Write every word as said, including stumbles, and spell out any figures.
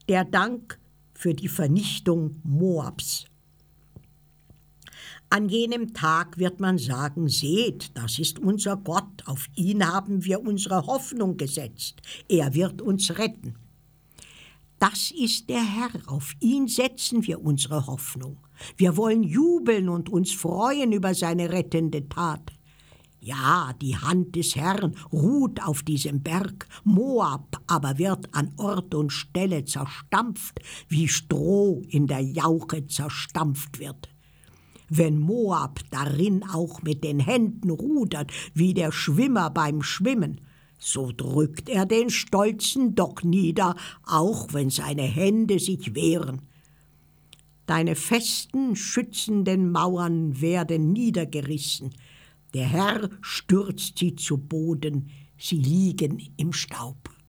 der Dank für die Vernichtung Moabs. An jenem Tag wird man sagen, seht, das ist unser Gott, auf ihn haben wir unsere Hoffnung gesetzt, er wird uns retten. Das ist der Herr, auf ihn setzen wir unsere Hoffnung. Wir wollen jubeln und uns freuen über seine rettende Tat. Ja, die Hand des Herrn ruht auf diesem Berg, Moab aber wird an Ort und Stelle zerstampft, wie Stroh in der Jauche zerstampft wird. Wenn Moab darin auch mit den Händen rudert, wie der Schwimmer beim Schwimmen, so drückt er den Stolzen doch nieder, auch wenn seine Hände sich wehren. Deine festen, schützenden Mauern werden niedergerissen, der Herr stürzt sie zu Boden, sie liegen im Staub.